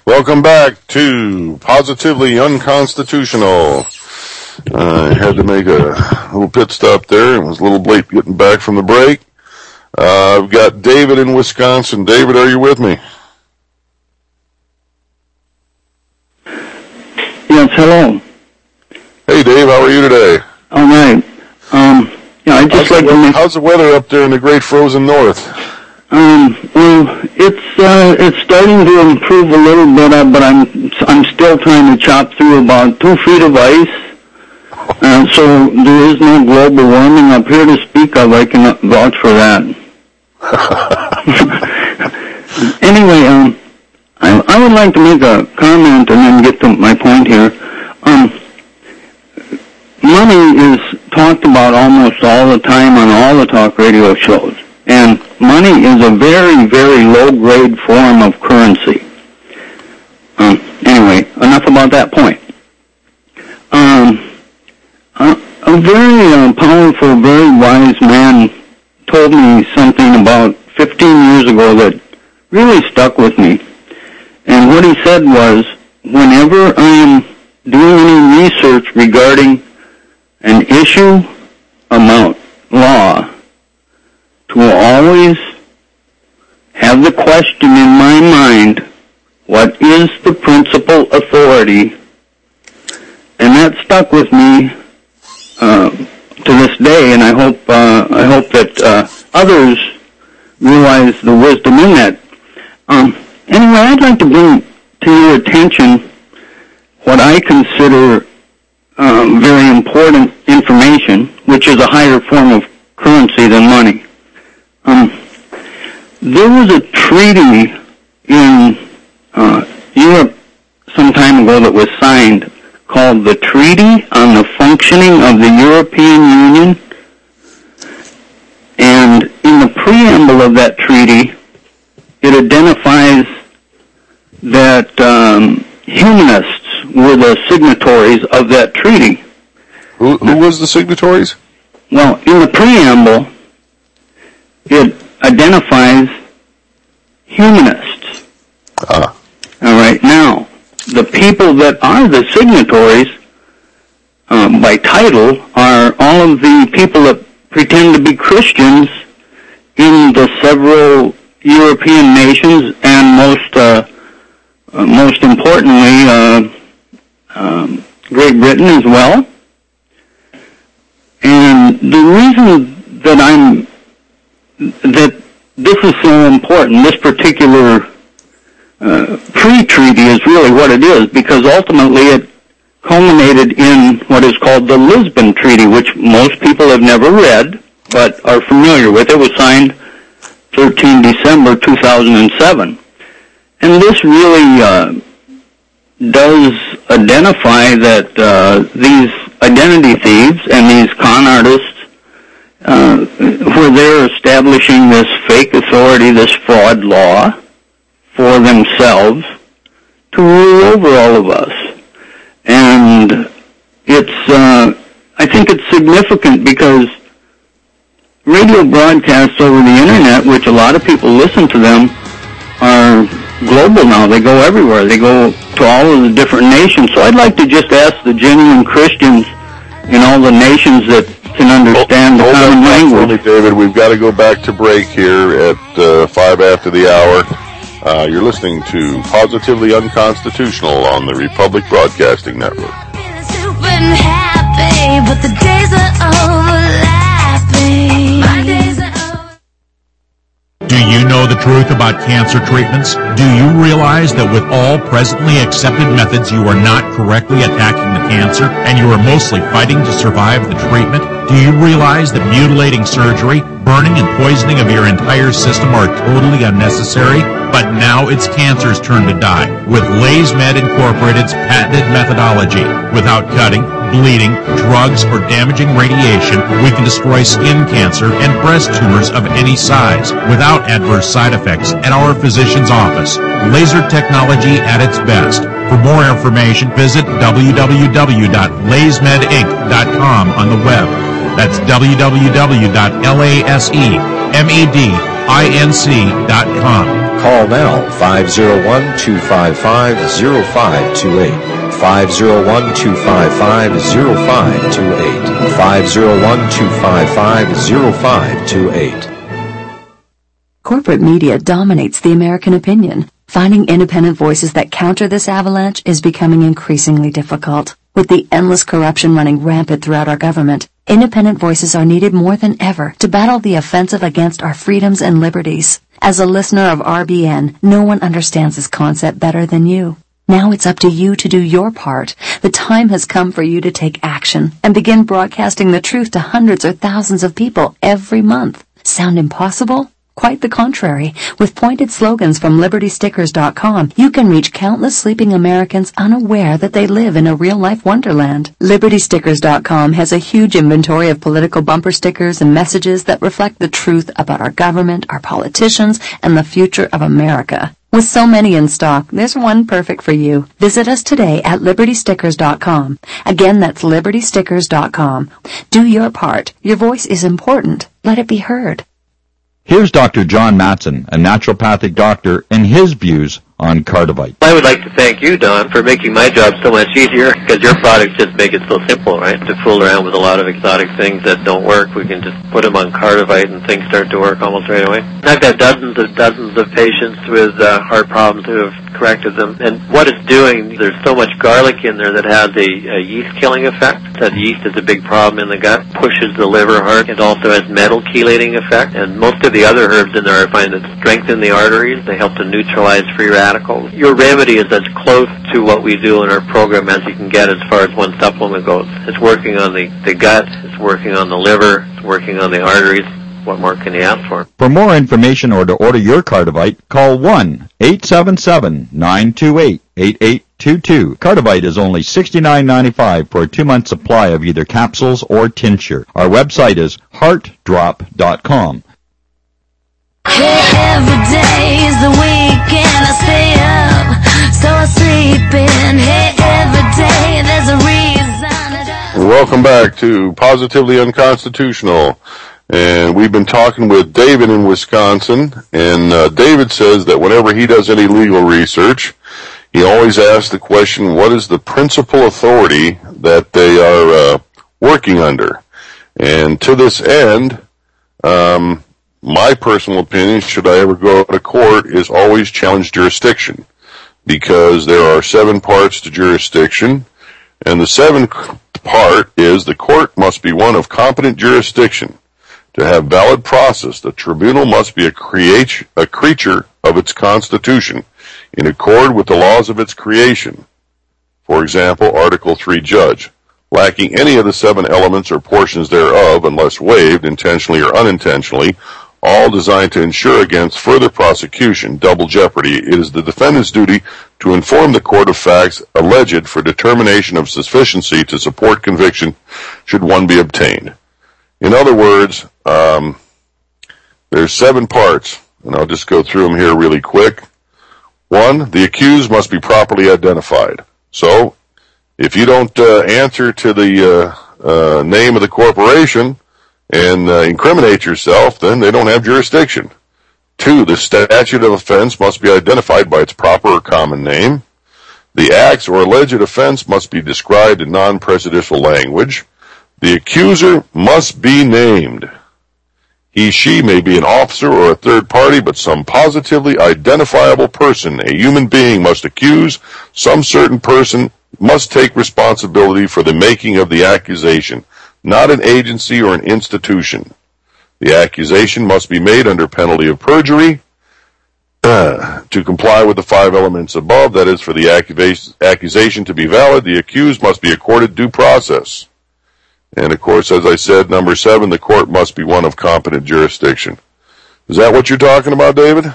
Welcome back to Positively Unconstitutional. I had to make a little pit stop there. It was a little late getting back from the break. I've got David in Wisconsin. David, are you with me? Yes, hello. Hey, Dave, how are you today? All right. How's the weather up there in the great frozen north? Well, it's starting to improve a little bit, but I'm still trying to chop through about 2 feet of ice. So there is no global warming up here to speak of. I can vouch for that. Anyway, I would like to make a comment and then get to my point here. Money is talked about almost all the time on all the talk radio shows. And money is a very, very low-grade form of currency. Anyway, enough about that point. A very powerful, very wise man told me something about 15 years ago that really stuck with me. And what he said was, whenever I am doing any research regarding an issue about law, to always have the question in my mind, what is the principal authority? And that stuck with me to this day, and I hope that others realize the wisdom in that. Anyway, I'd like to bring to your attention what I consider very important information, which is a higher form of currency than money. There was a treaty in Europe some time ago that was signed called the Treaty on the Functioning of the European Union. And in the preamble of that treaty, it identifies that humanists were the signatories of that treaty. Who was the signatories? Well, in the preamble, it identifies humanists. All right. Now, the people that are the signatories by title are all of the people that pretend to be Christians in the several European nations, and most importantly, Great Britain as well. And the reason that this is so important, this particular pre-treaty is really what it is, because ultimately it culminated in what is called the Lisbon Treaty, which most people have never read but are familiar with. It was signed 13 December 2007. And this really does identify that these identity thieves and these con artists, where they're establishing this fake authority, this fraud law for themselves to rule over all of us. And I think it's significant because radio broadcasts over the internet, which a lot of people listen to them, are global now. They go everywhere. They go to all of the different nations. So I'd like to just ask the genuine Christians in all the nations that can understand the common language. David, we've got to go back to break here at 5 after the hour. You're listening to Positively Unconstitutional on the Republic Broadcasting Network. Happy, but the days are overlapping. My days are over. Do you know the truth about cancer treatments? Do you realize that with all presently accepted methods, you are not correctly attacking the cancer, and you are mostly fighting to survive the treatment? Do you realize that mutilating surgery, burning and poisoning of your entire system are totally unnecessary? But now it's cancer's turn to die with LaysMed Incorporated's patented methodology. Without cutting, bleeding, drugs, or damaging radiation, we can destroy skin cancer and breast tumors of any size without adverse side effects at our physician's office. Laser technology at its best. For more information, visit www.laysmedinc.com on the web. That's www.lasemedinc.com. Call now, 501-255-0528. 501-255-0528. 501-255-0528. Corporate media dominates the American opinion. Finding independent voices that counter this avalanche is becoming increasingly difficult. With the endless corruption running rampant throughout our government, independent voices are needed more than ever to battle the offensive against our freedoms and liberties. As a listener of RBN, no one understands this concept better than you. Now it's up to you to do your part. The time has come for you to take action and begin broadcasting the truth to hundreds or thousands of people every month. Sound impossible? Quite the contrary. With pointed slogans from LibertyStickers.com, you can reach countless sleeping Americans unaware that they live in a real-life wonderland. LibertyStickers.com has a huge inventory of political bumper stickers and messages that reflect the truth about our government, our politicians, and the future of America. With so many in stock, there's one perfect for you. Visit us today at LibertyStickers.com. Again, that's LibertyStickers.com. Do your part. Your voice is important. Let it be heard. Here's Dr. John Matson, a naturopathic doctor, and his views on Cardivite. I would like to thank you, Don, for making my job so much easier, because your products just make it so simple, right? To fool around with a lot of exotic things that don't work, we can just put them on Cardivite and things start to work almost right away. I've got dozens of patients with heart problems who have corrected them, and what it's doing, there's so much garlic in there that has a yeast-killing effect. That yeast is a big problem in the gut, pushes the liver hard. It also has metal-chelating effect, and most of the other herbs in there I find that strengthen the arteries. They help to neutralize free radicals. Your remedy is as close to what we do in our program as you can get as far as one supplement goes. It's working on the gut, it's working on the liver, it's working on the arteries. What more can you ask for? For more information or to order your Cardivite, call 1-877-928-8822. Cardivite is only $69.95 for a 2-month supply of either capsules or tincture. Our website is heartdrop.com. Hey, every day is the weekend. I stay up, so I sleep in. Hey, every day there's a reason. Welcome back to Positively Unconstitutional. And we've been talking with David in Wisconsin, and David says that whenever he does any legal research, he always asks the question, what is the principal authority that they are working under? And to this end, my personal opinion, should I ever go to court, is always challenge jurisdiction, because there are 7 parts to jurisdiction, and the 7th part is the court must be one of competent jurisdiction. To have valid process, the tribunal must be a creature of its constitution, in accord with the laws of its creation. For example, Article 3 judge, lacking any of the 7 elements or portions thereof, unless waived intentionally or unintentionally, all designed to ensure against further prosecution, double jeopardy, it is the defendant's duty to inform the court of facts alleged for determination of sufficiency to support conviction should one be obtained. In other words, there's 7 parts, and I'll just go through them here really quick. 1, the accused must be properly identified. So, if you don't answer to the name of the corporation and incriminate yourself, then they don't have jurisdiction. 2, the statute of offense must be identified by its proper or common name. The acts or alleged offense must be described in non-prejudicial language. The accuser must be named. He, she may be an officer or a third party, but some positively identifiable person, a human being, must accuse. Some certain person must take responsibility for the making of the accusation, not an agency or an institution. The accusation must be made under penalty of perjury. To comply with the 5 elements above, that is, for the accusation to be valid, the accused must be accorded due process. And, of course, as I said, number 7, the court must be one of competent jurisdiction. Is that what you're talking about, David?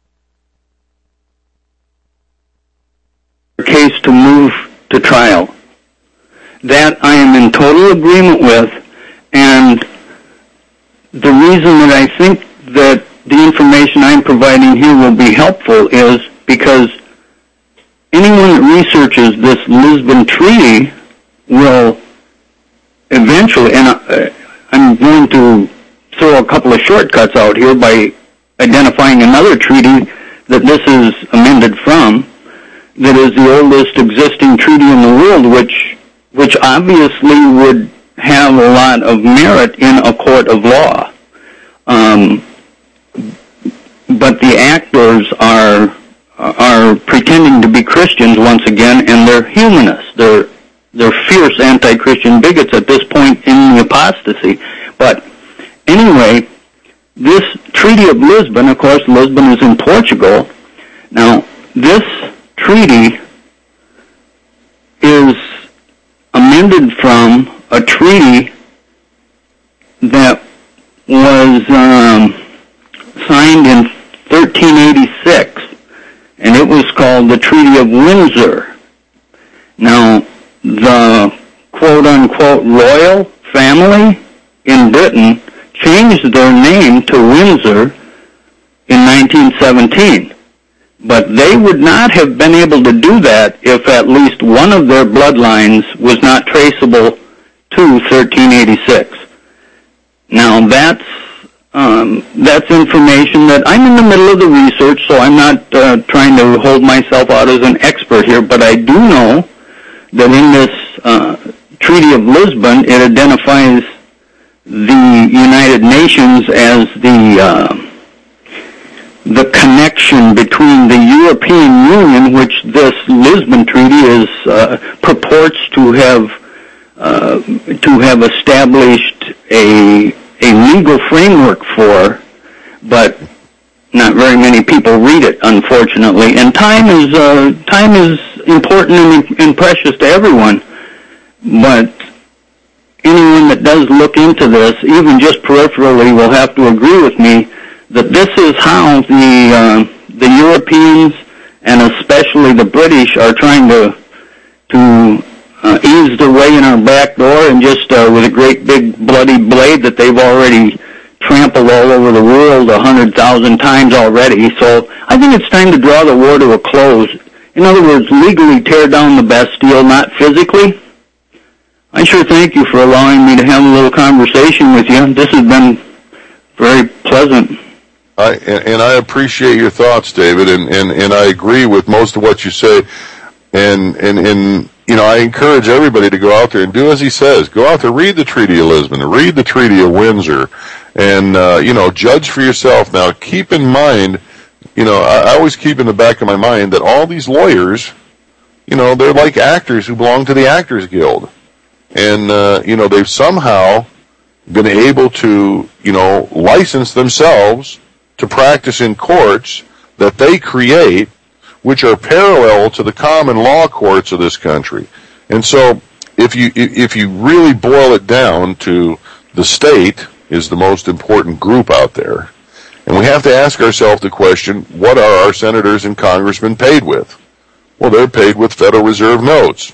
Case to move to trial. That I am in total agreement with, and the reason that I think that the information I'm providing here will be helpful is because anyone that researches this Lisbon Treaty will eventually, and I'm going to throw a couple of shortcuts out here by identifying another treaty that this is amended from, that is the oldest existing treaty in the world, which obviously would have a lot of merit in a court of law. But the actors are pretending to be Christians once again, and they're humanists. They're fierce anti-Christian bigots at this point in the apostasy. But anyway, this Treaty of Lisbon, of course, Lisbon is in Portugal. Now, this treaty is amended from a treaty that was signed in 1386, and it was called the Treaty of Windsor. Now, the quote-unquote royal family in Britain changed their name to Windsor in 1917, but they would not have been able to do that if at least one of their bloodlines was not traceable to 1386. Now, that's information that I'm in the middle of the research, so I'm not trying to hold myself out as an expert here, but I do know that in this Treaty of Lisbon, it identifies the United Nations as the connection between the European Union, which this Lisbon Treaty purports to have established a legal framework for, but not very many people read it, unfortunately. And time is important and precious to everyone, but anyone that does look into this, even just peripherally, will have to agree with me that this is how the Europeans and especially the British are trying to ease their way in our back door, and just with a great big bloody blade that they've already trampled all over the world 100,000 times already. So I think it's time to draw the war to a close. In other words, legally tear down the Bastille, not physically. I sure thank you for allowing me to have a little conversation with you. This has been very pleasant. And I appreciate your thoughts, David, and I agree with most of what you say. And you know, I encourage everybody to go out there and do as he says. Go out there, read the Treaty of Lisbon, read the Treaty of Windsor, and you know, judge for yourself. Now, keep in mind, you know, I always keep in the back of my mind that all these lawyers, you know, they're like actors who belong to the Actors Guild. And, you know, they've somehow been able to, you know, license themselves to practice in courts that they create, which are parallel to the common law courts of this country. And so, if you really boil it down to the state is the most important group out there, and we have to ask ourselves the question, what are our senators and congressmen paid with? Well, they're paid with Federal Reserve notes.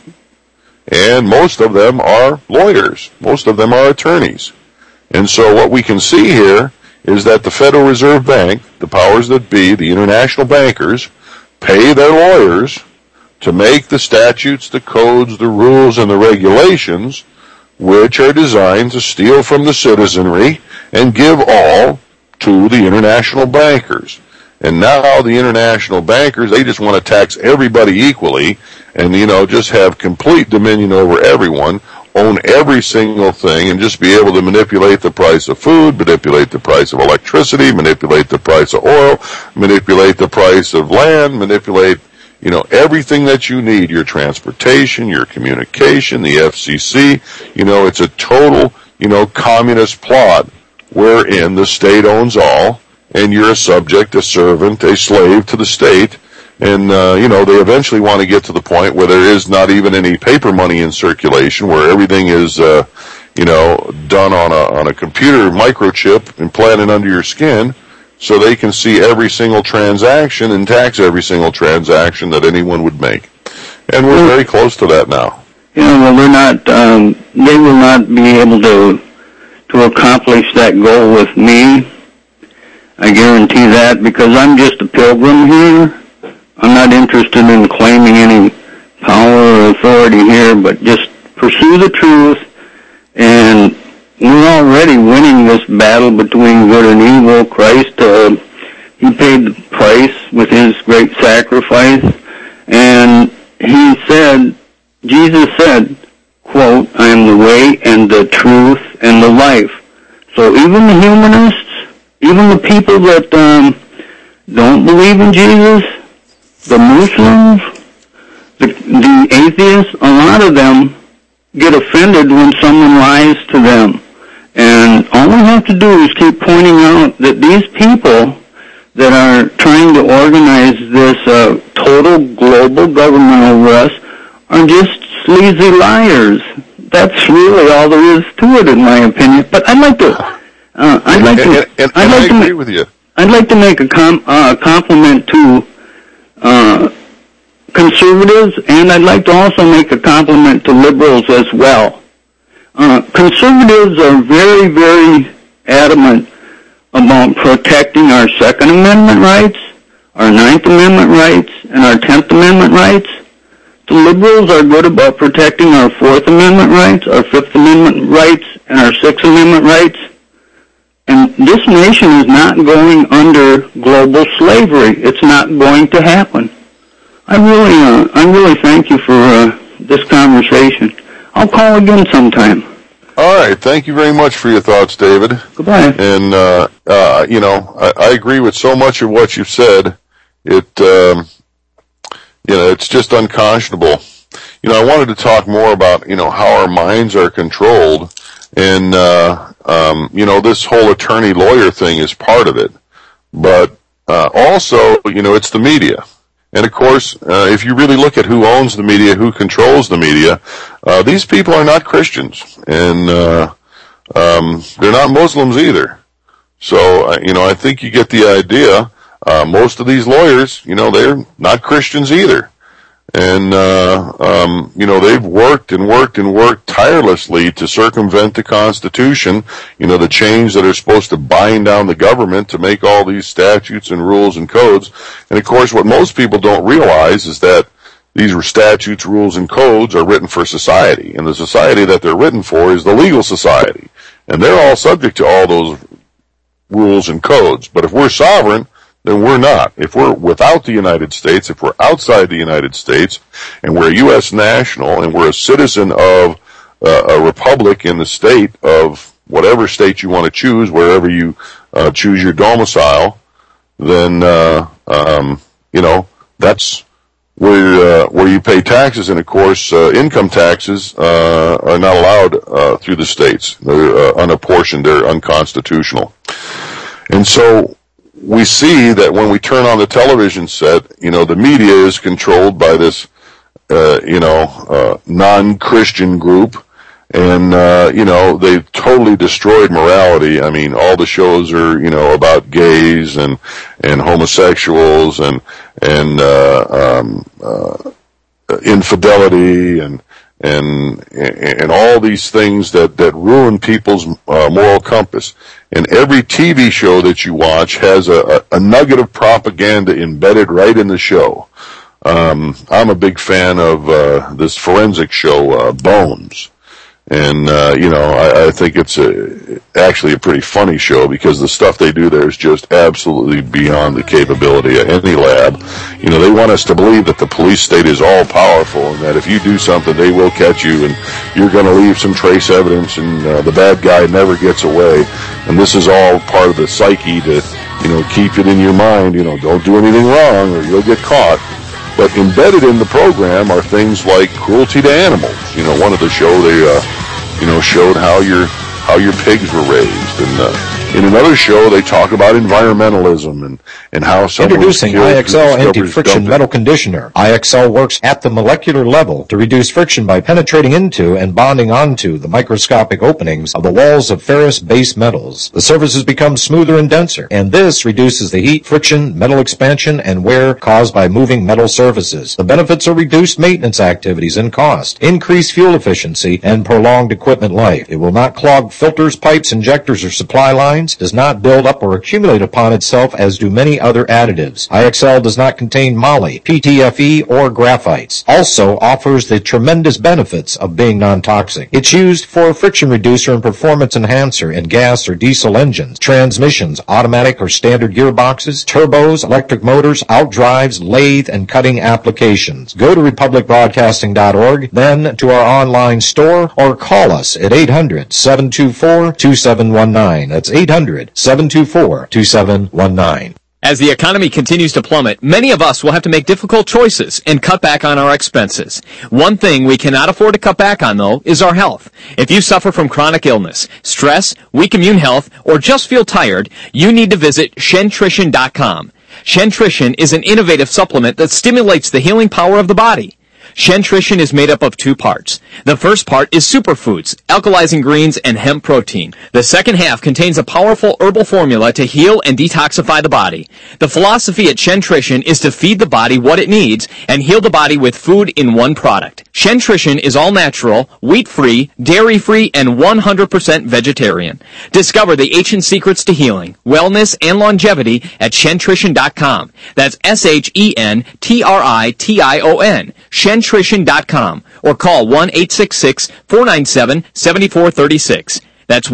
And most of them are lawyers. Most of them are attorneys. And so what we can see here is that the Federal Reserve Bank, the powers that be, the international bankers, pay their lawyers to make the statutes, the codes, the rules, and the regulations which are designed to steal from the citizenry and give all to the international bankers. And now the international bankers, they just want to tax everybody equally and, you know, just have complete dominion over everyone, own every single thing, and just be able to manipulate the price of food, manipulate the price of electricity, manipulate the price of oil, manipulate the price of land, manipulate, you know, everything that you need, your transportation, your communication, the FCC. You know, it's a total, you know, communist plot wherein the state owns all, and you're a subject, a servant, a slave to the state. And, you know, they eventually want to get to the point where there is not even any paper money in circulation, where everything is, you know, done on a computer microchip implanted under your skin, so they can see every single transaction and tax every single transaction that anyone would make. And we're very close to that now. Yeah, well, they're not, they will not be able to accomplish that goal with me. I guarantee that, because I'm just a pilgrim here. I'm not interested in claiming any power or authority here, but just pursue the truth. And we're already winning this battle between good and evil. Christ He paid the price with his great sacrifice, and he said, Jesus said, quote, I am the way and the truth and the life. So even the humanists, even the people that don't believe in Jesus, the Muslims, the atheists, a lot of them get offended when someone lies to them. And all we have to do is keep pointing out that these people that are trying to organize this total global government over us are just sleazy liars. That's really all there is to it, in my opinion. But I'd like to agree with you. I'd like to make a compliment to conservatives, and I'd like to also make a compliment to liberals as well. Conservatives are very, very adamant about protecting our Second Amendment rights, our Ninth Amendment rights, and our 10th Amendment rights. The liberals are good about protecting our Fourth Amendment rights, our Fifth Amendment rights, and our Sixth Amendment rights. And this nation is not going under global slavery. It's not going to happen. I really thank you for this conversation. I'll call again sometime. All right. Thank you very much for your thoughts, David. Goodbye. And, I agree with so much of what you've said. It's just unconscionable. I wanted to talk more about, how our minds are controlled. And, this whole attorney-lawyer thing is part of it. But, also, it's the media. And of course, if you really look at who owns the media, who controls the media, these people are not Christians, and they're not Muslims either. So, I think you get the idea. Most of these lawyers, they're not Christians either. And, they've worked and worked and worked tirelessly to circumvent the Constitution, the chains that are supposed to bind down the government to make all these statutes and rules and codes. And of course, what most people don't realize is that these statutes, rules, and codes are written for society. And the society that they're written for is the legal society. And they're all subject to all those rules and codes. But if we're sovereign, then we're not. If we're without the United States, if we're outside the United States, and we're a U.S. national, and we're a citizen of a republic in the state of whatever state you want to choose, wherever you choose your domicile, then, that's where you pay taxes. And of course, income taxes are not allowed through the states. They're unapportioned. They're unconstitutional. And so we see that when we turn on the television set, the media is controlled by this, non-Christian group. And, they've totally destroyed morality. I mean, all the shows are, about gays and homosexuals and infidelity and all these things that ruin people's moral compass. And every TV show that you watch has a nugget of propaganda embedded right in the show. I'm a big fan of this forensic show, Bones. And, I think it's actually a pretty funny show because the stuff they do there is just absolutely beyond the capability of any lab. They want us to believe that the police state is all powerful and that if you do something, they will catch you and you're going to leave some trace evidence and the bad guy never gets away. And this is all part of the psyche to, keep it in your mind, don't do anything wrong or you'll get caught. But embedded in the program are things like cruelty to animals. One of the show they, showed how your pigs were raised, and in another show they talk about environmentalism and how someone Introducing IXL Anti-Friction Metal Conditioner. IXL works at the molecular level to reduce friction by penetrating into and bonding onto the microscopic openings of the walls of ferrous base metals. The surfaces become smoother and denser, and this reduces the heat, friction, metal expansion, and wear caused by moving metal surfaces. The benefits are reduced maintenance activities and cost, increased fuel efficiency, and prolonged equipment life. It will not clog filters, pipes, injectors, or supply lines. steroids, does not build up or accumulate upon itself as do many other additives. IXL does not contain moly, PTFE, or graphites. Also offers the tremendous benefits of being non-toxic. It's used for friction reducer and performance enhancer in gas or diesel engines, transmissions, automatic or standard gearboxes, turbos, electric motors, outdrives, lathe, and cutting applications. Go to republicbroadcasting.org, then to our online store, or call us at 800-724-2719. That's 800-724-2719. As the economy continues to plummet, many of us will have to make difficult choices and cut back on our expenses. One thing we cannot afford to cut back on, though, is our health. If you suffer from chronic illness, stress, weak immune health, or just feel tired, you need to visit Shentrition.com. Shentrition is an innovative supplement that stimulates the healing power of the body. Shentrition is made up of two parts. The first part is superfoods, alkalizing greens, and hemp protein. The second half contains a powerful herbal formula to heal and detoxify the body. The philosophy at Shentrition is to feed the body what it needs and heal the body with food in one product. Shentrition is all natural, wheat-free, dairy-free, and 100% vegetarian. Discover the ancient secrets to healing, wellness, and longevity at Shentrition.com. That's Shentrition. Shentrition.com, or call 1-866-497-7436. That's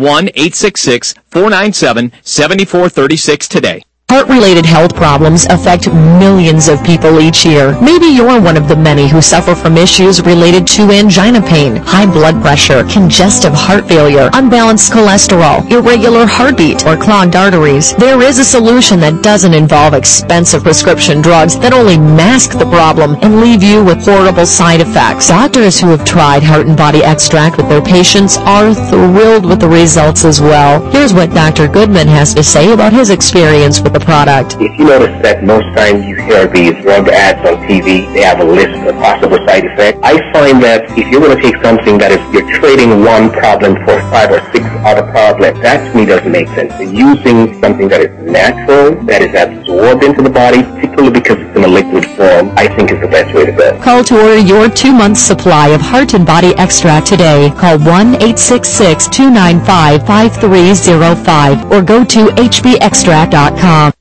1-866-497-7436 today. Heart-related health problems affect millions of people each year. Maybe you're one of the many who suffer from issues related to angina pain, high blood pressure, congestive heart failure, unbalanced cholesterol, irregular heartbeat, or clogged arteries. There is a solution that doesn't involve expensive prescription drugs that only mask the problem and leave you with horrible side effects. Doctors who have tried Heart and Body Extract with their patients are thrilled with the results as well. Here's what Dr. Goodman has to say about his experience with the product. If you notice that most times you hear these drug ads on TV, they have a list of possible side effects. I find that if you're going to take something that is, you're trading one problem for 5 or 6 other problems, that to me doesn't make sense. Using something that is natural, that is absorbed into the body, particularly because it's in a liquid form, I think is the best way to go. Call to order your 2-month supply of Heart and Body Extract today. Call 1-866-295-5305 or go to hbextract.com.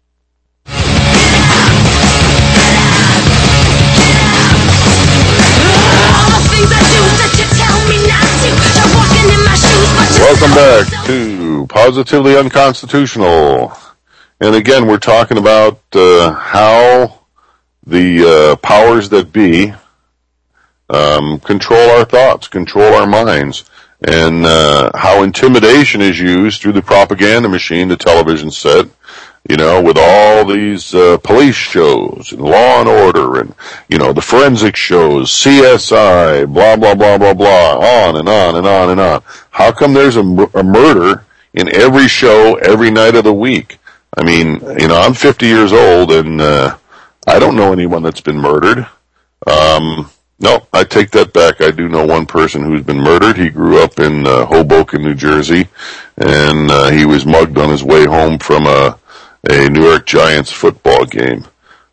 Welcome back to Positively Unconstitutional. And again, we're talking about how the powers that be control our thoughts, control our minds, and how intimidation is used through the propaganda machine, the television set, you know, with all these police shows and Law and Order and, you know, the forensic shows, CSI, blah, blah, blah, blah, blah, on and on and on and on. How come there's a murder in every show every night of the week? I mean, you know, I'm 50 years old and I don't know anyone that's been murdered. No, I take that back. I do know one person who's been murdered. He grew up in Hoboken, New Jersey, and he was mugged on his way home from a New York Giants football game.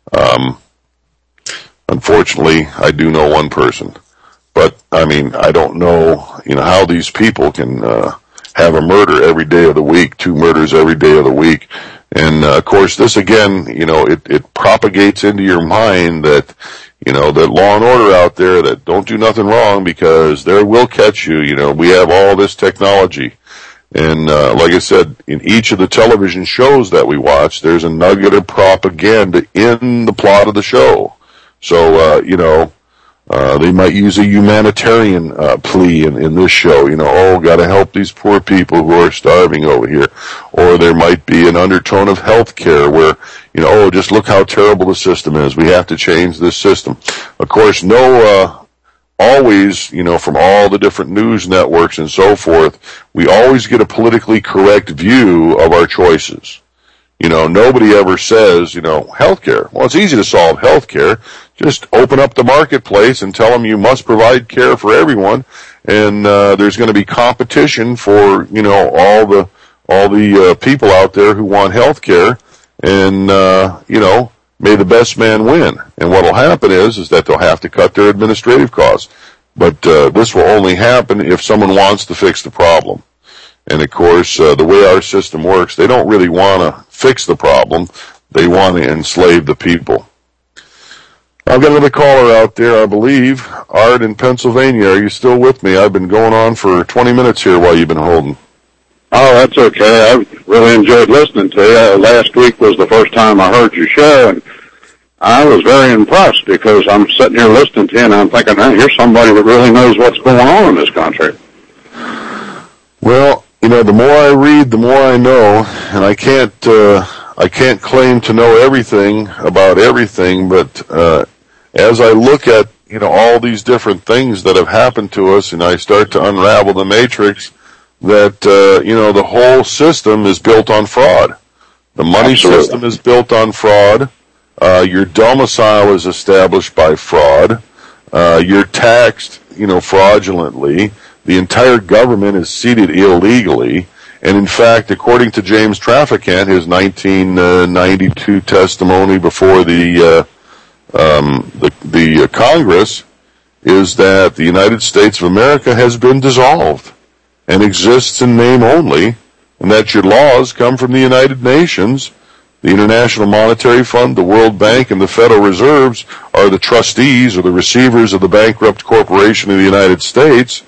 Unfortunately, I do know one person. But, I mean, I don't know, you know, how these people can have a murder every day of the week, 2 murders every day of the week. And, of course, this again, you know, it propagates into your mind that, you know, that Law and Order out there that don't do nothing wrong because they will catch you. You know, we have all this technology. And like I said, in each of the television shows that we watch, there's a nugget of propaganda in the plot of the show. So, you know, they might use a humanitarian plea in this show. You know, oh, got to help these poor people who are starving over here. Or there might be an undertone of health care where, you know, oh, just look how terrible the system is. We have to change this system. Of course, always, you know, from all the different news networks and so forth, we always get a politically correct view of our choices. You know, nobody ever says, you know, healthcare. Well, it's easy to solve healthcare. Just open up the marketplace and tell them you must provide care for everyone, and there's going to be competition for, you know, all the people out there who want healthcare, and you know, may the best man win. And what will happen is that they'll have to cut their administrative costs. But this will only happen if someone wants to fix the problem. And of course, the way our system works, they don't really want to fix the problem. They want to enslave the people. I've got another caller out there, I believe. Art in Pennsylvania. Are you still with me? I've been going on for 20 minutes here while you've been holding. Oh, that's okay. I really enjoyed listening to you. Last week was the first time I heard your show, and I was very impressed because I'm sitting here listening to you, and I'm thinking, hey, here's somebody that really knows what's going on in this country. Well, you know, the more I read, the more I know, and I can't claim to know everything about everything, but as I look at, you know, all these different things that have happened to us, and I start to unravel the matrix, that, you know, the whole system is built on fraud. The money system is built on fraud. Your domicile is established by fraud. You're taxed, you know, fraudulently. The entire government is seated illegally. And in fact, according to James Traficant, his 1992 testimony before the Congress, is that the United States of America has been dissolved and exists in name only, and that your laws come from the United Nations. The International Monetary Fund, the World Bank, and the Federal Reserves are the trustees or the receivers of the bankrupt corporation of the United States.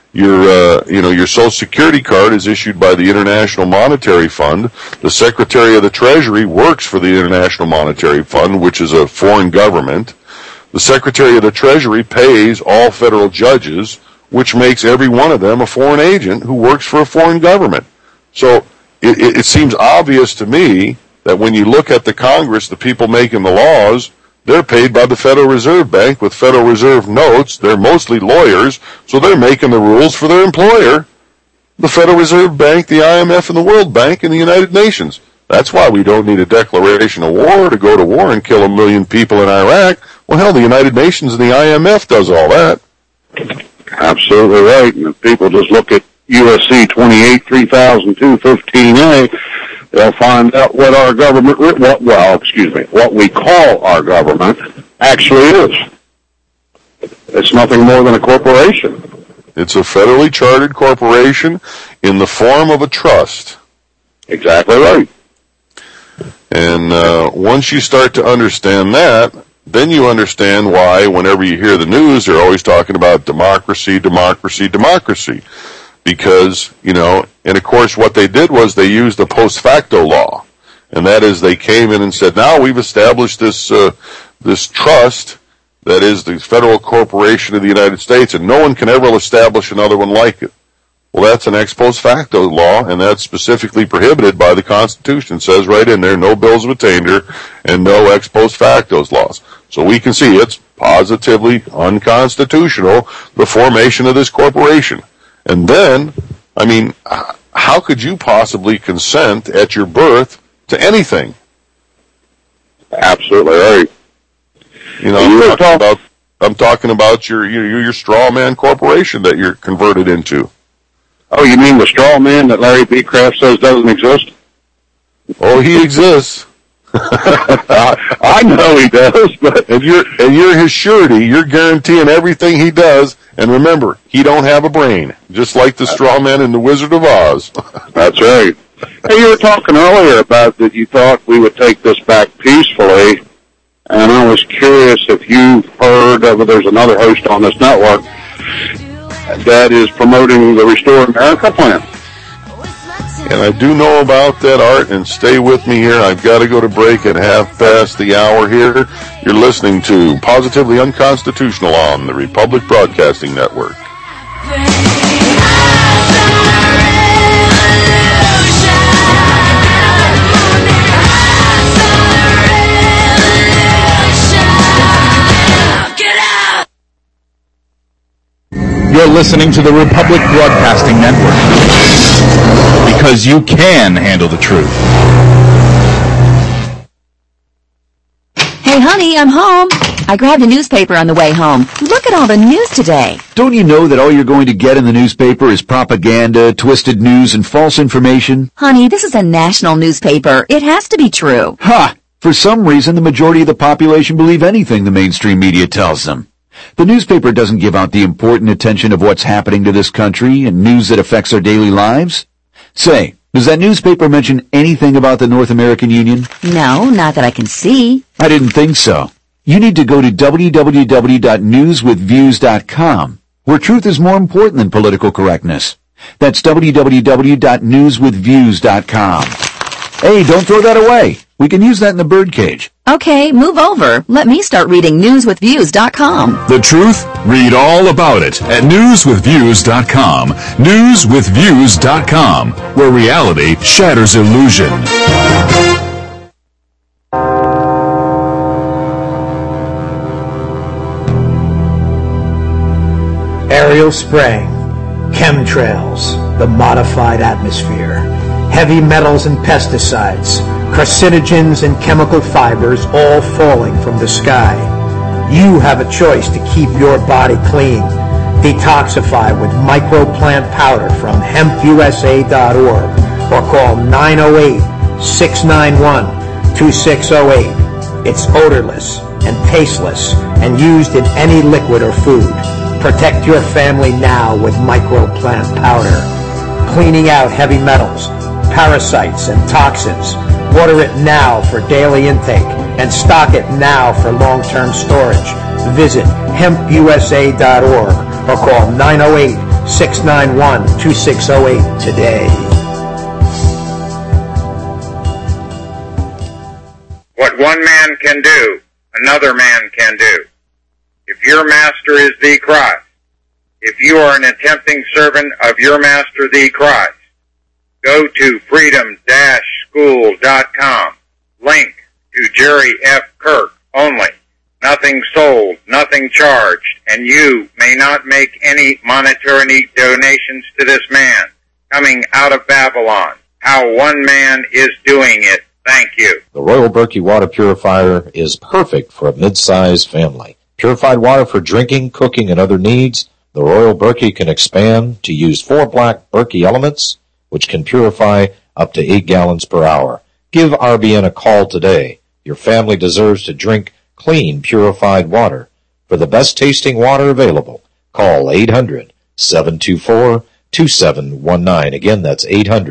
Your Social Security card is issued by the International Monetary Fund. The Secretary of the Treasury works for the International Monetary Fund, which is a foreign government. The Secretary of the Treasury pays all federal judges, which makes every one of them a foreign agent who works for a foreign government. So it seems obvious to me that when you look at the Congress, the people making the laws, they're paid by the Federal Reserve Bank with Federal Reserve notes. They're mostly lawyers, so they're making the rules for their employer, the Federal Reserve Bank, the IMF, and the World Bank, and the United Nations. That's why we don't need a declaration of war to go to war and kill 1 million people in Iraq. Well, hell, the United Nations and the IMF does all that. Absolutely right. And if people just look at USC 28-3002-15A, they'll find out what our government, what we call our government actually is. It's nothing more than a corporation. It's a federally chartered corporation in the form of a trust. Exactly right. And once you start to understand that, then you understand why whenever you hear the news, they're always talking about democracy, democracy, democracy. Because, you know, and of course what they did was they used the post facto law. And that is they came in and said, now we've established this trust that is the Federal Corporation of the United States, and no one can ever establish another one like it. Well, that's an ex post facto law, and that's specifically prohibited by the Constitution. It says right in there, no bills of attainder and no ex post facto laws. So we can see it's positively unconstitutional, the formation of this corporation. And then, I mean, how could you possibly consent at your birth to anything? Absolutely right. You know, I'm talking about your straw man corporation that you're converted into. Oh, you mean the straw man that Larry B. Kraft says doesn't exist? Oh, he exists. I know he does, but and you're his surety. You're guaranteeing everything he does. And remember, he don't have a brain, just like the straw man in the Wizard of Oz. That's right. Hey, you were talking earlier about that you thought we would take this back peacefully, and I was curious if you've heard of, there's another host on this network that is promoting the Restore America plan. And I do know about that, Art, and stay with me here. I've got to go to break at 1:30 here. You're listening to Positively Unconstitutional on the Republic Broadcasting Network. You're listening to the Republic Broadcasting Network. Because you can handle the truth. Hey, honey, I'm home. I grabbed a newspaper on the way home. Look at all the news today. Don't you know that all you're going to get in the newspaper is propaganda, twisted news, and false information? Honey, this is a national newspaper. It has to be true. Ha! For some reason, the majority of the population believe anything the mainstream media tells them. The newspaper doesn't give out the important attention of what's happening to this country and news that affects our daily lives. Say, does that newspaper mention anything about the North American Union? No, not that I can see. I didn't think so. You need to go to www.newswithviews.com, where truth is more important than political correctness. That's www.newswithviews.com. Hey, don't throw that away. We can use that in the birdcage. Okay, move over. Let me start reading newswithviews.com. The truth? Read all about it at newswithviews.com. Newswithviews.com, where reality shatters illusion. Aerial spraying, chemtrails, the modified atmosphere, heavy metals and pesticides, carcinogens and chemical fibers all falling from the sky. You have a choice to keep your body clean. Detoxify with microplant powder from hempusa.org or call 908-691-2608. It's odorless and tasteless and used in any liquid or food. Protect your family now with microplant powder. Cleaning out heavy metals, parasites, and toxins. Water it now for daily intake and stock it now for long-term storage. Visit hempusa.org or call 908-691-2608 today. What one man can do, another man can do. If your master is the Christ, if you are an attempting servant of your master the Christ, go to freedom-school.com. Link to Jerry F. Kirk only. Nothing sold, nothing charged, and you may not make any monetary donations to this man coming out of Babylon. How one man is doing it. Thank you. The Royal Berkey Water Purifier is perfect for a mid-sized family. Purified water for drinking, cooking, and other needs. The Royal Berkey can expand to use 4 black Berkey elements, which can purify up to 8 gallons per hour. Give RBN a call today. Your family deserves to drink clean, purified water. For the best tasting water available, call 800-724-2719. Again, that's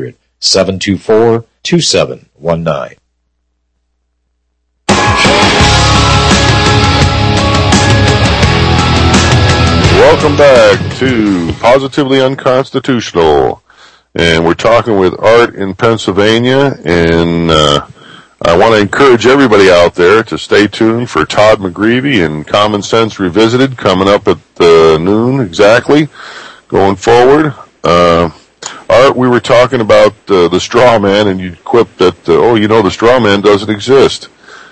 800-724-2719. Welcome back to Positively Unconstitutional. And we're talking with Art in Pennsylvania, and I want to encourage everybody out there to stay tuned for Todd McGreevy and Common Sense Revisited coming up at noon exactly going forward. Art, we were talking about the straw man, and you quipped that, the straw man doesn't exist.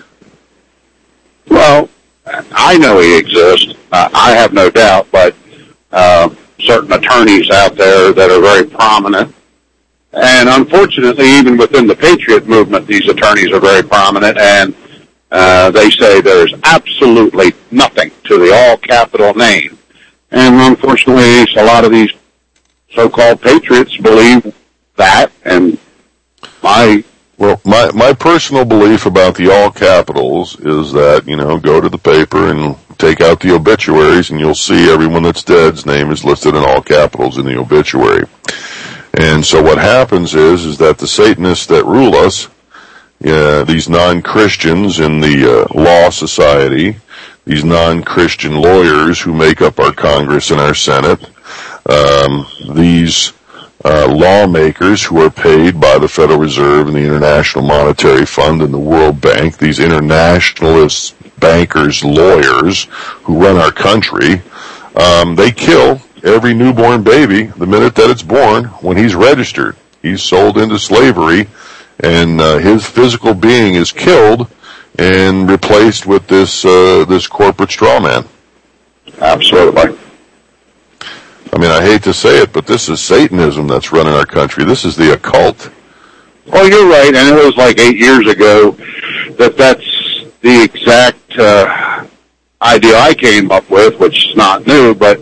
Well, I know he exists. I have no doubt, but certain attorneys out there that are very prominent, and unfortunately, even within the Patriot movement, these attorneys are very prominent, and they say there's absolutely nothing to the all-capital name. And unfortunately, a lot of these so-called patriots believe that, and my personal belief about the all capitals is that, go to the paper and take out the obituaries, and you'll see everyone that's dead's name is listed in all capitals in the obituary. And so what happens is that the Satanists that rule us, these non-Christians in the law society, these non-Christian lawyers who make up our Congress and our Senate, these lawmakers who are paid by the Federal Reserve and the International Monetary Fund and the World Bank, these internationalist bankers, lawyers who run our country, they kill every newborn baby the minute that it's born when he's registered. He's sold into slavery, and his physical being is killed and replaced with this corporate straw man. Absolutely. I mean, I hate to say it, but this is Satanism that's running our country. This is the occult. Oh, you're right, and it was like 8 years ago that's the exact idea I came up with, which is not new, but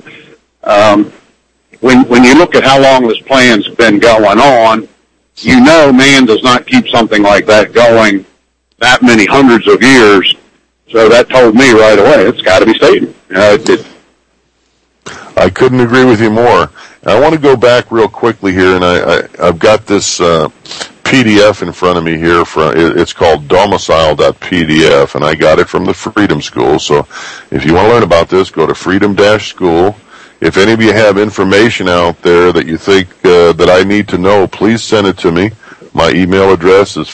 when you look at how long this plan's been going on, man does not keep something like that going that many hundreds of years, so that told me right away it's got to be Satan. I couldn't agree with you more. I want to go back real quickly here, and I've got this PDF in front of me here. It's called domicile.pdf, and I got it from the Freedom School. So if you want to learn about this, go to freedom-school. If any of you have information out there that you think that I need to know, please send it to me. My email address is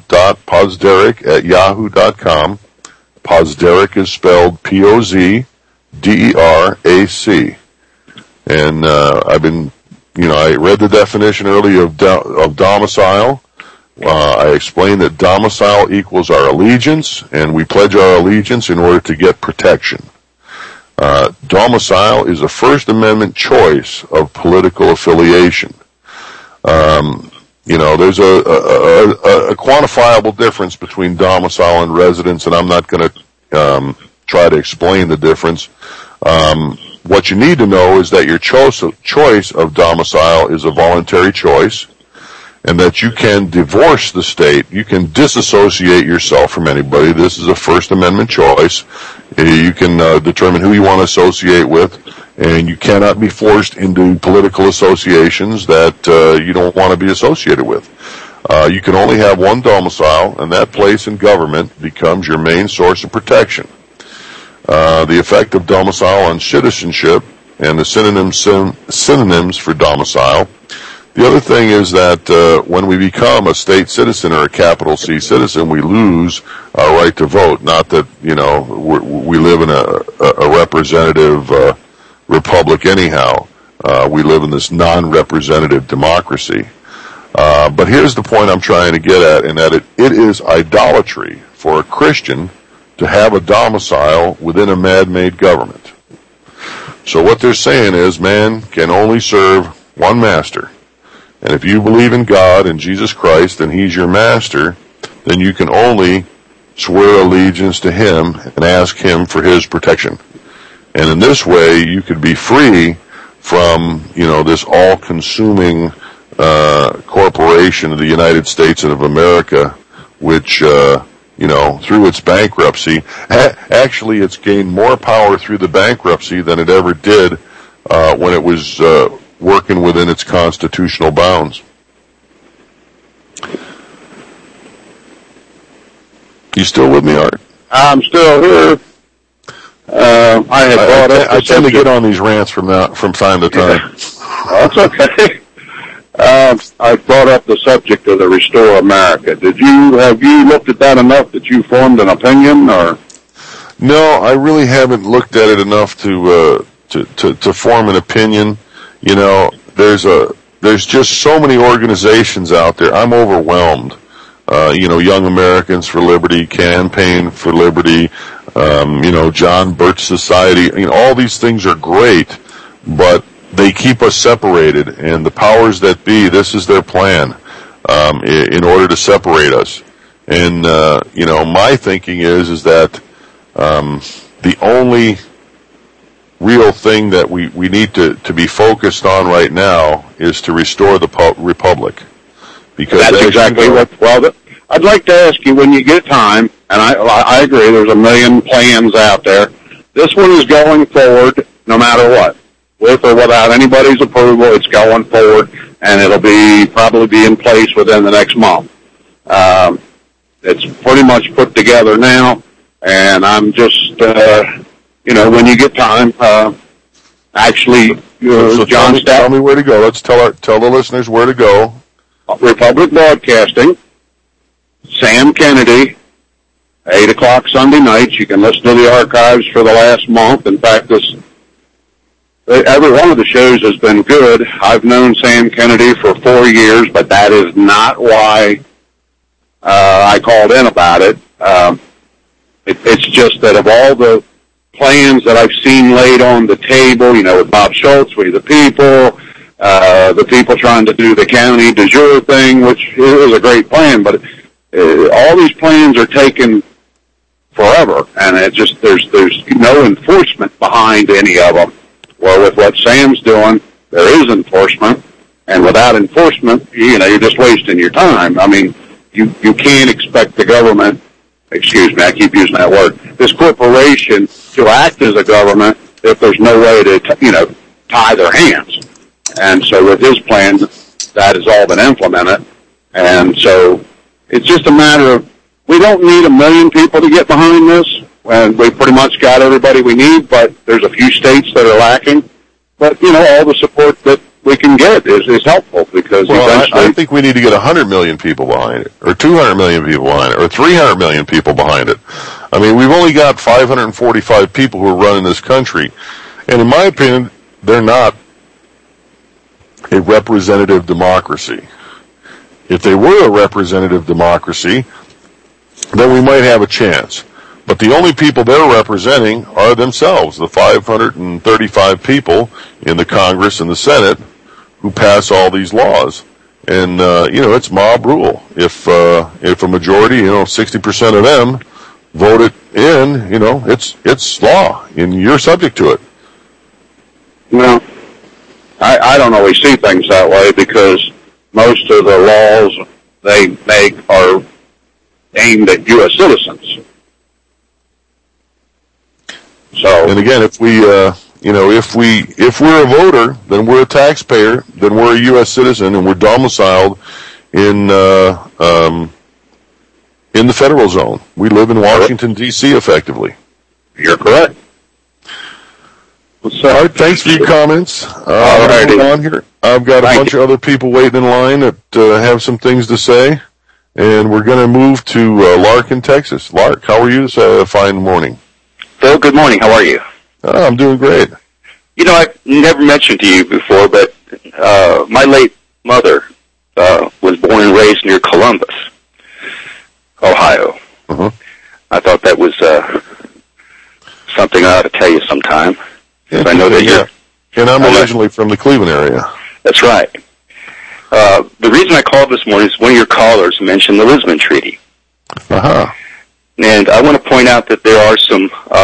phil.pozderac@yahoo.com. Pozderac is spelled P-O-Z-D-E-R-A-C. And I've been, I read the definition earlier of domicile. I explained that domicile equals our allegiance, and we pledge our allegiance in order to get protection. Domicile is a First Amendment choice of political affiliation. There's a quantifiable difference between domicile and residence, and I'm not going to try to explain the difference. What you need to know is that your choice of domicile is a voluntary choice, and that you can divorce the state. You can disassociate yourself from anybody. This is a First Amendment choice. You can determine who you want to associate with, and you cannot be forced into political associations that you don't want to be associated with. You can only have one domicile, and that place in government becomes your main source of protection. The effect of domicile on citizenship and the synonyms for domicile. The other thing is that when we become a state citizen or a capital C citizen, we lose our right to vote. Not that, we live in a representative republic anyhow. We live in this non-representative democracy. But here's the point I'm trying to get at, in that it is idolatry for a Christian to have a domicile within a man-made government. So what they're saying is man can only serve one master. And if you believe in God and Jesus Christ and He's your master, then you can only swear allegiance to Him and ask Him for His protection. And in this way, you could be free from, this all-consuming corporation of the United States and of America, which, through its bankruptcy, actually it's gained more power through the bankruptcy than it ever did when it was working within its constitutional bounds. You still with me, Art? I'm still here. I tend to get on these rants from time to time. That's okay. I brought up the subject of the Restore America. Have you looked at that enough that you formed an opinion, or? No, I really haven't looked at it enough to form an opinion. There's just so many organizations out there. I'm overwhelmed. Young Americans for Liberty, Campaign for Liberty, John Birch Society. All these things are great, but they keep us separated, and the powers that be, this is their plan, in order to separate us. And, my thinking is that, the only real thing that we need to be focused on right now is to restore the republic. Because that's exactly I'd like to ask you when you get time, and I agree, there's a million plans out there. This one is going forward no matter what. With or without anybody's approval, it's going forward, and it'll probably be in place within the next month. It's pretty much put together now, and I'm just, when you get time, so John Stapp. Tell me where to go. Let's tell the listeners where to go. Republic Broadcasting, Sam Kennedy, 8 o'clock Sunday nights. You can listen to the archives for the last month. In fact, every one of the shows has been good. I've known Sam Kennedy for 4 years, but that is not why I called in about it. It's just that of all the plans that I've seen laid on the table, with Bob Schultz, We the People trying to do the county de jure thing, which is a great plan, but all these plans are taking forever, and there's no enforcement behind any of them. Well, with what Sam's doing, there is enforcement, and without enforcement, you're just wasting your time. I mean, you can't expect the government, excuse me, I keep using that word, this corporation to act as a government if there's no way to, tie their hands. And so with his plan, that has all been implemented. And so it's just a matter of, we don't need 1 million people to get behind this, and we pretty much got everybody we need, but there's a few states that are lacking. But, you know, all the support that we can get is helpful, because eventually... I think we need to get 100 million people behind it, or 200 million people behind it, or 300 million people behind it. I mean, we've only got 545 people who are running this country, and in my opinion, they're not a representative democracy. If they were a representative democracy, then we might have a chance. But the only people they're representing are themselves, the 535 people in the Congress and the Senate who pass all these laws. And, you know, it's mob rule. If a majority, 60% of them vote it in, it's law, and you're subject to it. No, I don't always see things that way, because most of the laws they make are aimed at U.S. citizens. So, and again, if we're a voter, then we're a taxpayer, then we're a U.S. citizen, and we're domiciled in the federal zone. We live in Washington, D.C., effectively. You're correct. All right, thanks for your comments. On here. I've got a bunch of other people waiting in line that have some things to say, and we're going to move to Larkin, Texas. Lark, how are you this fine morning? Phil, good morning. How are you? I'm doing great. You know, I've never mentioned to you before, but my late mother was born and raised near Columbus, Ohio. Uh-huh. I thought that was something I ought to tell you sometime. I know that you're... And I'm originally from the Cleveland area. That's right. The reason I called this morning is one of your callers mentioned the Lisbon Treaty. Uh-huh. And I want to point out that there are some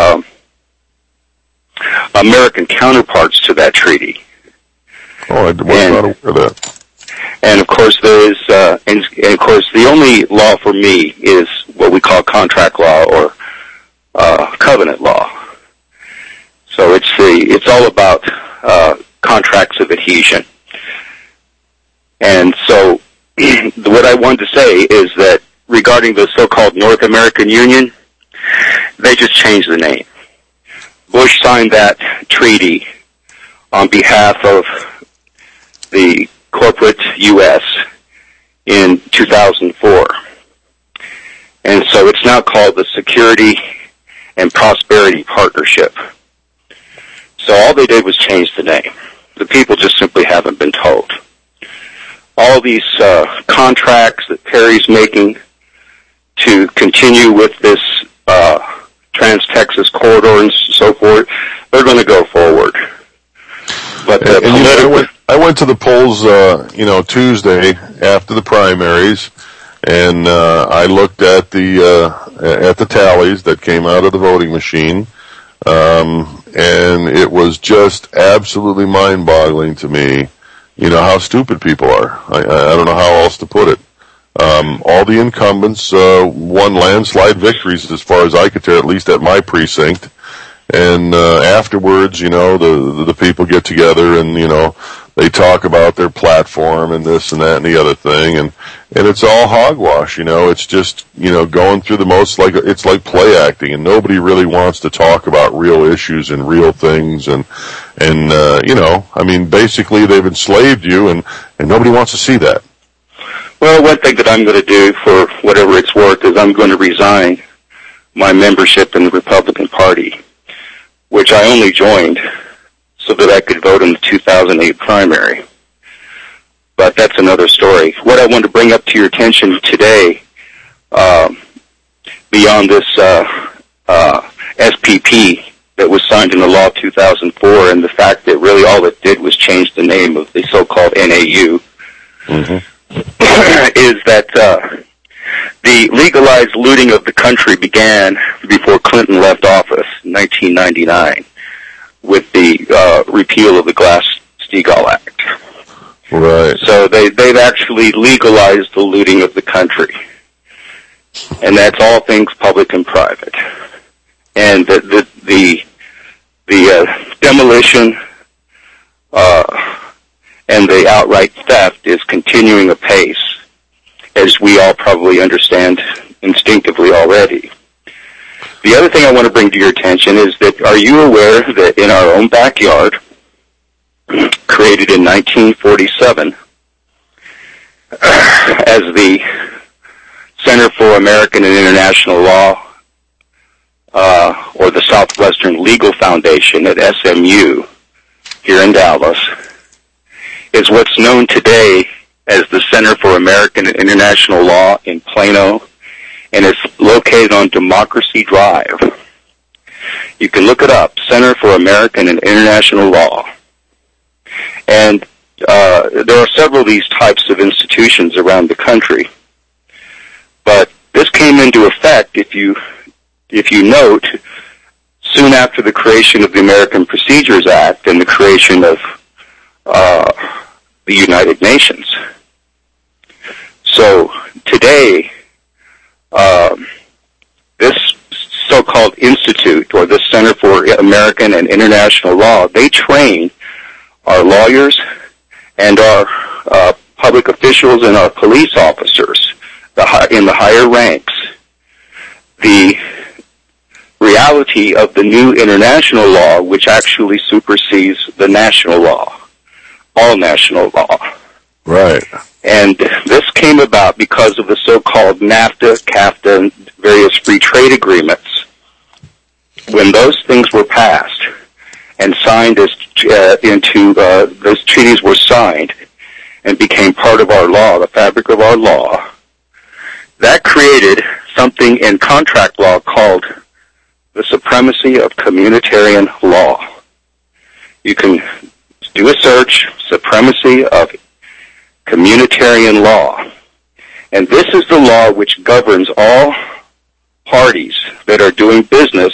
American counterparts to that treaty. Oh, I was not aware of that. And of course there is, and of course the only law for me is what we call contract law or covenant law. So it's all about contracts of adhesion. And so what I wanted to say is that regarding the so-called North American Union, they just changed the name. Bush signed that treaty on behalf of the corporate U.S. in 2004. And so it's now called the Security and Prosperity Partnership. So all they did was change the name. The people just simply haven't been told. All these contracts that Perry's making to continue with this Trans-Texas corridor and so forth, they're going to go forward. But I went to the polls, Tuesday after the primaries, and I looked at the tallies that came out of the voting machine, and it was just absolutely mind-boggling to me, how stupid people are. I don't know how else to put it. All the incumbents won landslide victories as far as I could tell, at least at my precinct. And afterwards, the people get together and, they talk about their platform and this and that and the other thing. And it's all hogwash, It's just, going through the most, it's like play acting, and nobody really wants to talk about real issues and real things. And basically they've enslaved you, and nobody wants to see that. Well, one thing that I'm going to do for whatever it's worth is I'm going to resign my membership in the Republican Party, which I only joined so that I could vote in the 2008 primary. But that's another story. What I want to bring up to your attention today, beyond this SPP that was signed into law 2004, and the fact that really all it did was change the name of the so-called NAU, is that the legalized looting of the country began before Clinton left office in 1999 with the repeal of the Glass-Steagall Act. Right. So they've actually legalized the looting of the country. And that's all things public and private. And the demolition and the outright theft is continuing apace, as we all probably understand instinctively already. The other thing I want to bring to your attention is that, are you aware that in our own backyard, created in 1947, as the Center for American and International Law, or the Southwestern Legal Foundation at SMU here in Dallas, is what's known today as the Center for American and International Law in Plano, and it's located on Democracy Drive. You can look it up, Center for American and International Law. And there are several of these types of institutions around the country. But this came into effect, if you note, soon after the creation of the American Procedures Act and the creation of the United Nations. So today, this so-called institute, or the Center for American and International Law, they train our lawyers and our public officials and our police officers in the higher ranks the reality of the new international law, which actually supersedes the national law, all national law. Right. And this came about because of the so-called NAFTA, CAFTA, and various free trade agreements. When those things were passed and signed those treaties were signed and became part of our law, the fabric of our law, that created something in contract law called the supremacy of communitarian law. You can do a search, supremacy of communitarian law. And this is the law which governs all parties that are doing business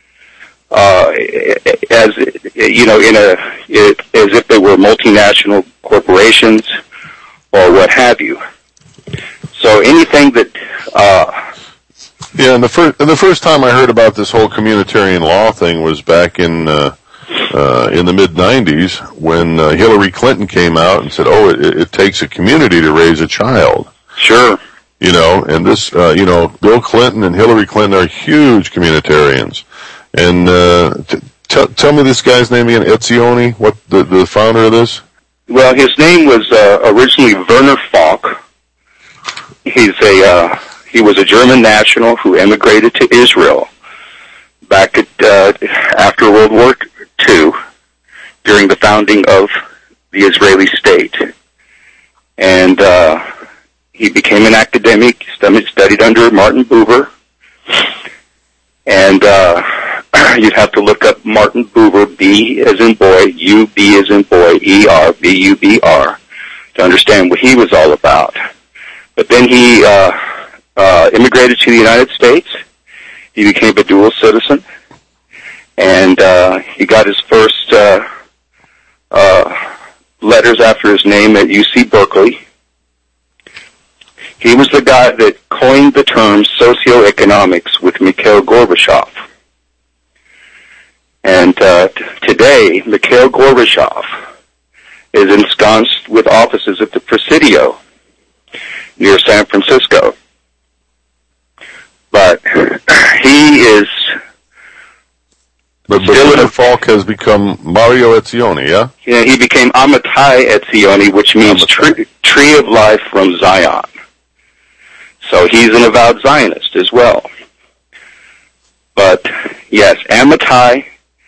as you know, as if they were multinational corporations or what have you. So anything that yeah, and the first time I heard about this whole communitarian law thing was back in the mid-90s when Hillary Clinton came out and said, "Oh, it takes a community to raise a child." Sure. You know, and this, Bill Clinton and Hillary Clinton are huge communitarians. And tell me this guy's name again, Etzioni, what the founder of this? Well, his name was originally Werner Falk. He was a German national who emigrated to Israel back after World War II during the founding of the Israeli state. And he became an academic, studied under Martin Buber. And you'd have to look up Martin Buber, B as in boy, U, B as in boy, E-R, B-U-B-R, to understand what he was all about. But then he immigrated to the United States. He became a dual citizen. And he got his first letters after his name at UC Berkeley. He was the guy that coined the term socioeconomics with Mikhail Gorbachev. And today, Mikhail Gorbachev is ensconced with offices at the Presidio near San Francisco. But he is... But Werner Falk has become Mario Etzioni, yeah? Yeah, he became Amitai Etzioni, which means tree of life from Zion. So he's an avowed Zionist as well. But, yes, Amitai,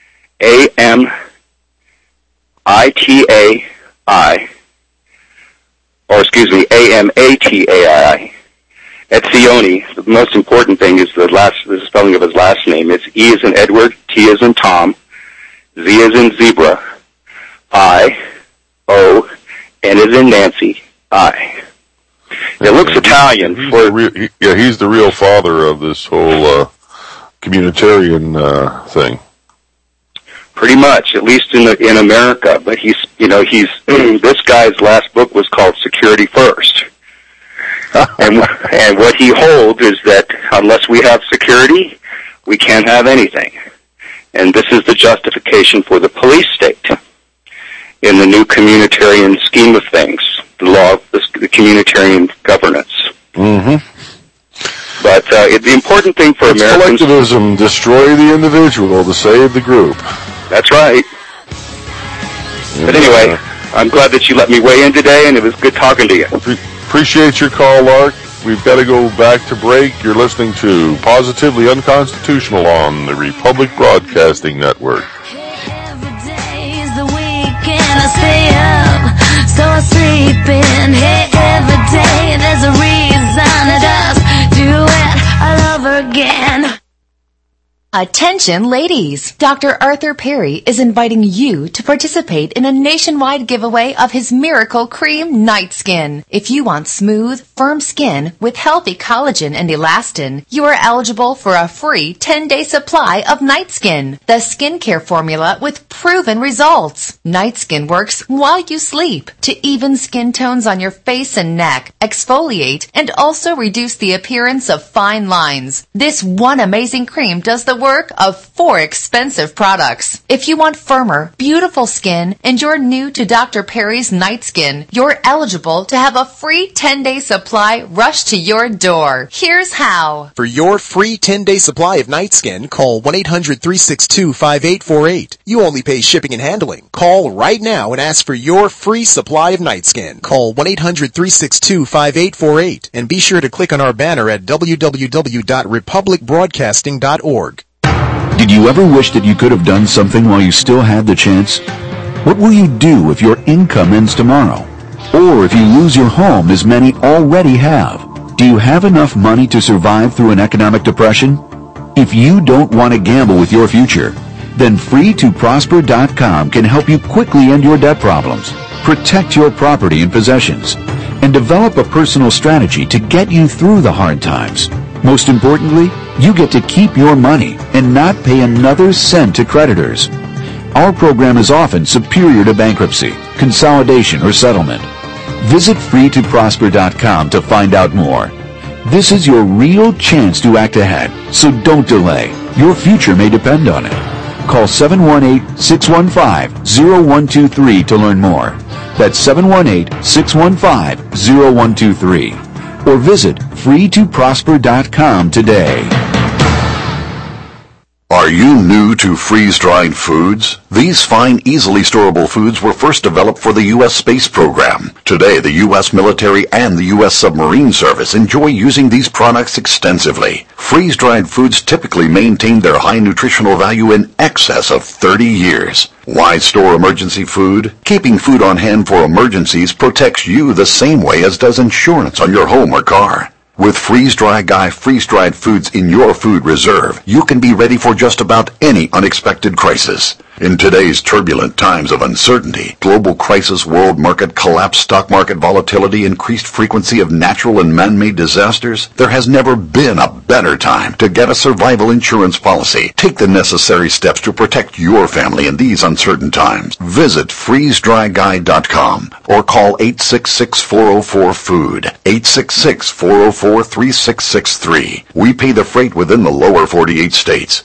A-M-I-T-A-I, or excuse me, A-M-A-T-A-I, Etzioni. The most important thing is the spelling of his last name. It's E as in Edward, T as in Tom, Z as in zebra, I, O, N as in Nancy, I. It looks Italian. He's the real father of this whole communitarian thing. Pretty much, at least in America. But he's this guy's last book was called Security First. and what he holds is that unless we have security, we can't have anything. And this is the justification for the police state. in the new communitarian scheme of things, the law of the communitarian governance. Mm-hmm. But the important thing for it's Americans... collectivism, destroy the individual to save the group. That's right. But anyway, I'm glad that you let me weigh in today, and it was good talking to you. Appreciate your call, Lark. We've got to go back to break. You're listening to Positively Unconstitutional on the Republic Broadcasting Network. Every day is the weekend. I stay up, so I sleep in. Hey, every day there's a reason to just do it all over again. Attention ladies! Dr. Arthur Perry is inviting you to participate in a nationwide giveaway of his Miracle Cream Night Skin. If you want smooth, firm skin with healthy collagen and elastin, you are eligible for a free 10-day supply of Night Skin, the skincare formula with proven results. Night Skin works while you sleep to even skin tones on your face and neck, exfoliate, and also reduce the appearance of fine lines. This one amazing cream does the work of 4 expensive products. If you want firmer, beautiful skin and you're new to Dr. Perry's Night Skin, you're eligible to have a free 10-day supply rushed to your door. Here's how. For your free 10-day supply of Night Skin, call 1-800-362-5848. You only pay shipping and handling. Call right now and ask for your free supply of Night Skin. Call 1-800-362-5848 and be sure to click on our banner at www.republicbroadcasting.org. Did you ever wish that you could have done something while you still had the chance? What will you do if your income ends tomorrow? Or if you lose your home, as many already have? Do you have enough money to survive through an economic depression? If you don't want to gamble with your future, then FreeToProsper.com can help you quickly end your debt problems, protect your property and possessions, and develop a personal strategy to get you through the hard times. Most importantly, you get to keep your money and not pay another cent to creditors. Our program is often superior to bankruptcy, consolidation, or settlement. Visit FreeToProsper.com to find out more. This is your real chance to act ahead, so don't delay. Your future may depend on it. Call 718-615-0123 to learn more. That's 718-615-0123. Or visit FreeToProsper.com today. Are you new to freeze-dried foods? These fine, easily storable foods were first developed for the U.S. space program. Today, the U.S. military and the U.S. submarine service enjoy using these products extensively. Freeze-dried foods typically maintain their high nutritional value in excess of 30 years. Why store emergency food? Keeping food on hand for emergencies protects you the same way as does insurance on your home or car. With Freeze-Dry Guy freeze-dried foods in your food reserve, you can be ready for just about any unexpected crisis. In today's turbulent times of uncertainty, global crisis, world market collapse, stock market volatility, increased frequency of natural and man-made disasters, there has never been a better time to get a survival insurance policy. Take the necessary steps to protect your family in these uncertain times. Visit freezedryguy.com or call 866-404-FOOD, 866-404-3663. We pay the freight within the lower 48 states.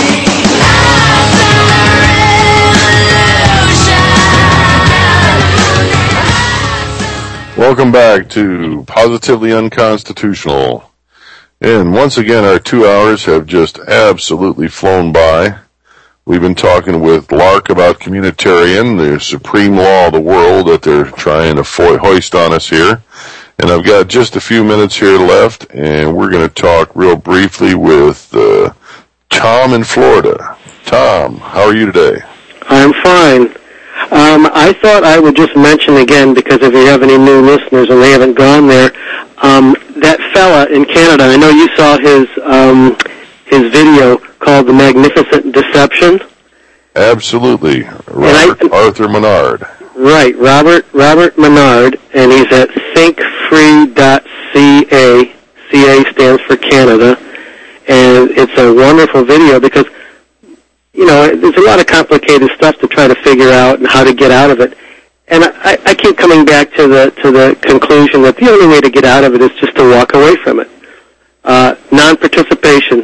Welcome back to Positively Unconstitutional. And once again, our 2 hours have just absolutely flown by. We've been talking with Lark about communitarian, the supreme law of the world that they're trying to hoist on us here. And I've got just a few minutes here left, and we're going to talk real briefly with Tom in Florida. Tom, how are you today? I'm fine. I thought I would just mention again, because if you have any new listeners and they haven't gone there, that fella in Canada, I know you saw his video called The Magnificent Deception. Absolutely. Arthur Menard. Right, Robert Menard, and he's at thinkfree.ca. CA stands for Canada, and it's a wonderful video because, you know, there's a lot of complicated stuff to try to figure out and how to get out of it. And I keep coming back to the conclusion that the only way to get out of it is just to walk away from it. Non-participation.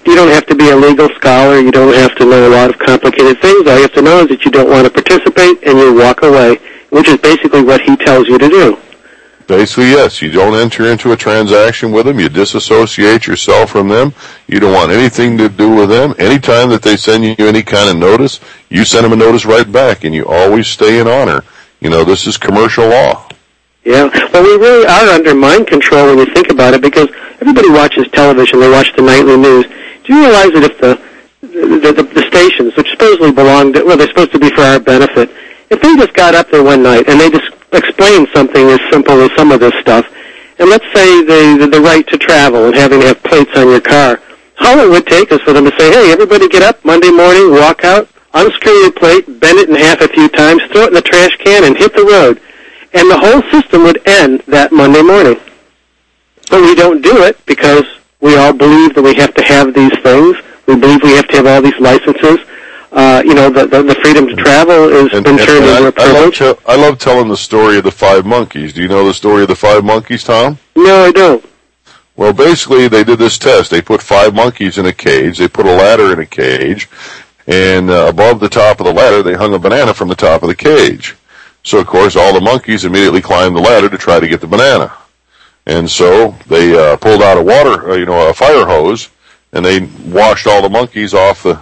You don't have to be a legal scholar. You don't have to know a lot of complicated things. All you have to know is that you don't want to participate, and you walk away, which is basically what he tells you to do. Basically, yes. You don't enter into a transaction with them. You disassociate yourself from them. You don't want anything to do with them. Anytime that they send you any kind of notice, you send them a notice right back, and you always stay in honor. You know, this is commercial law. Yeah. Well, we really are under mind control when you think about it, because everybody watches television. They watch the nightly news. Do you realize that if the stations, which supposedly they're supposed to be for our benefit, if they just got up there one night and they just explained something as simple as some of this stuff, and let's say the right to travel and having to have plates on your car, all it would take is for them to say, hey, everybody get up Monday morning, walk out, unscrew your plate, bend it in half a few times, throw it in the trash can, and hit the road. And the whole system would end that Monday morning. But we don't do it because we all believe that we have to have these things. We believe we have to have all these licenses. The freedom to travel has been turned into a privilege. I love telling the story of the 5 monkeys. Do you know the story of the 5 monkeys, Tom? No, I don't. Well, basically, they did this test. They put 5 monkeys in a cage. They put a ladder in a cage. And above the top of the ladder, they hung a banana from the top of the cage. So, of course, all the monkeys immediately climbed the ladder to try to get the banana. And so they pulled out a fire hose, and they washed all the monkeys off the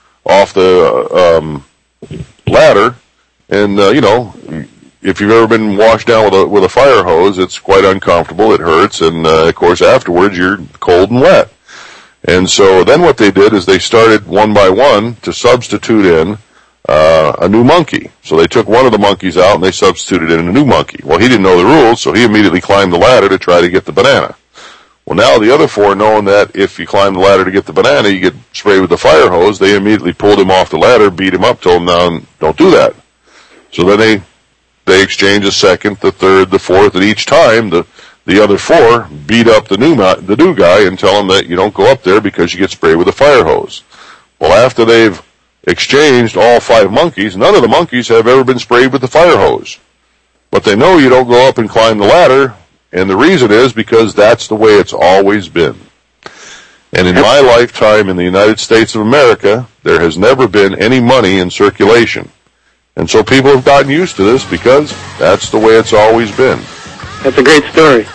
ladder. And if you've ever been washed down with a fire hose, it's quite uncomfortable. It hurts, and of course afterwards you're cold and wet. And so then what they did is they started one by one to substitute in a new monkey. So they took one of the monkeys out and they substituted in a new monkey. Well, he didn't know the rules, so he immediately climbed the ladder to try to get the banana. Well, now the other 4, knowing that if you climb the ladder to get the banana, you get sprayed with the fire hose, they immediately pulled him off the ladder, beat him up, told him, no, don't do that. So then they exchanged the second, the third, the fourth, and each time the other 4 beat up the new guy and tell him that you don't go up there because you get sprayed with a fire hose. Well, after they've exchanged all 5 monkeys, none of the monkeys have ever been sprayed with the fire hose. But they know you don't go up and climb the ladder, and the reason is because that's the way it's always been. And in my lifetime in the United States of America, there has never been any money in circulation. And so people have gotten used to this because that's the way it's always been. That's a great story.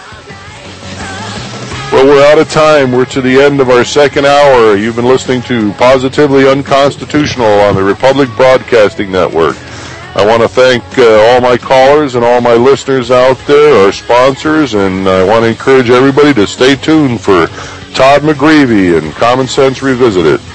Well, we're out of time. We're to the end of our second hour. You've been listening to Positively Unconstitutional on the Republic Broadcasting Network. I want to thank all my callers and all my listeners out there, our sponsors, and I want to encourage everybody to stay tuned for Todd McGreevy and Common Sense Revisited.